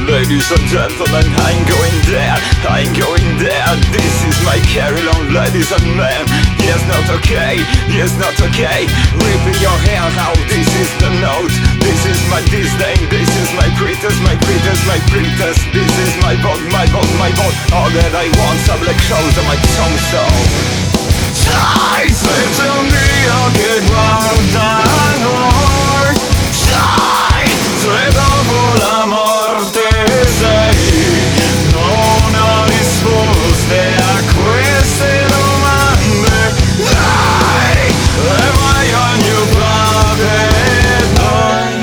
Ladies and gentlemen, I ain't going there, I ain't going there. This is my carry-on, ladies and men. Yes, not okay, yes, not okay. Ripping your hair out, this is the note. This is my disdain, this is my pretest, my pretest, my pretest. This is my bog, my bog, my bog. All that I want, are black crows on my tongue, so Sai, senza un Dio che guarda noi. Sai, se dopo la morte sei, non ho risposte a queste domande. Dai, am I on your private line?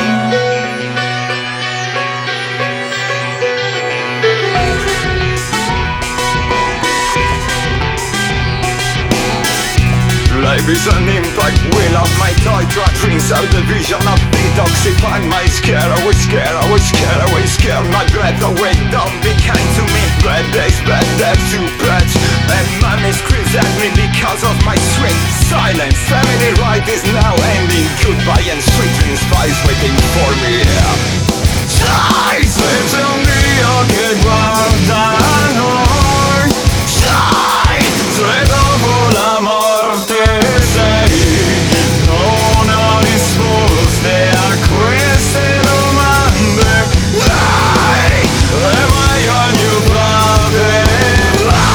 Life is an impact, will of my toy truck brings out the vision of detoxifying my scare. Always scared, always scared, always scared. My breath away, don't be kind to me. Bad days, bad days, too bad. And mommy screams at me because of my sweet silence. Family right is now ending. Goodbye and sweet dreams, spies waiting for me. Sai, senza un Dio che guarda noi. Sai, se dopo la morte sei, non ho risposte a queste domande. Dai, am I on your private line?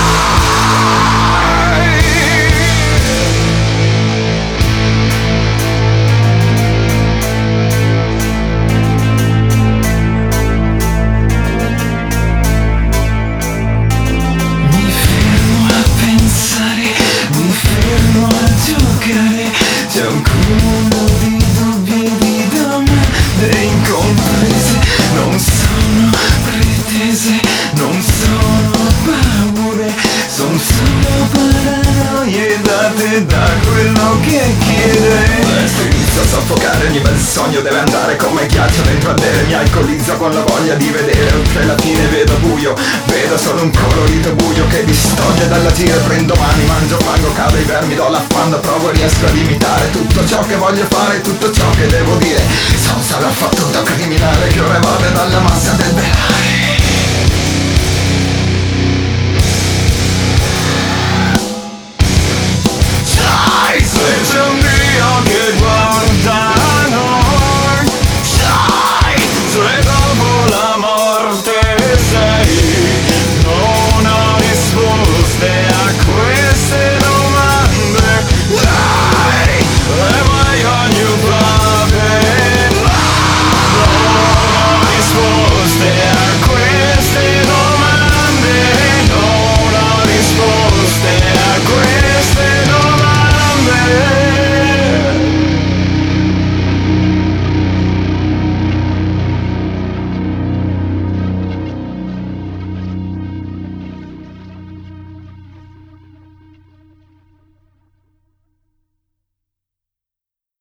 Mi fermo a pensare, mi fermo a giocare. C'è un cumulo di dubbi e di domande incomprese. Non sono pretese, non sono paure, son solo paranoie date da quello che chiede. Adesso inizio a soffocare, ogni bel sogno deve andare come ghiaccio dentro a bere. Mi alcolizzo con la voglia di vedere oltre la fine, vedo buio, vedo solo un colorito buio che distoglie dalla tira. Prendo mani, mangio fango, cado i vermi, do l'affanno, provo e riesco ad imitare tutto ciò che voglio fare, tutto ciò che devo dire. Sono sarà fatto da criminale che ora